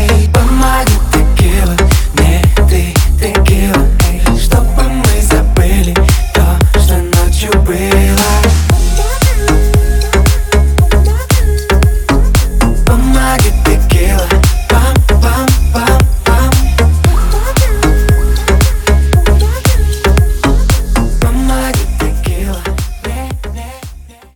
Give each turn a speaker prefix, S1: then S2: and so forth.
S1: эй, помоги, текила, мне ты текила, эй, чтобы мы забыли то, что ночью было.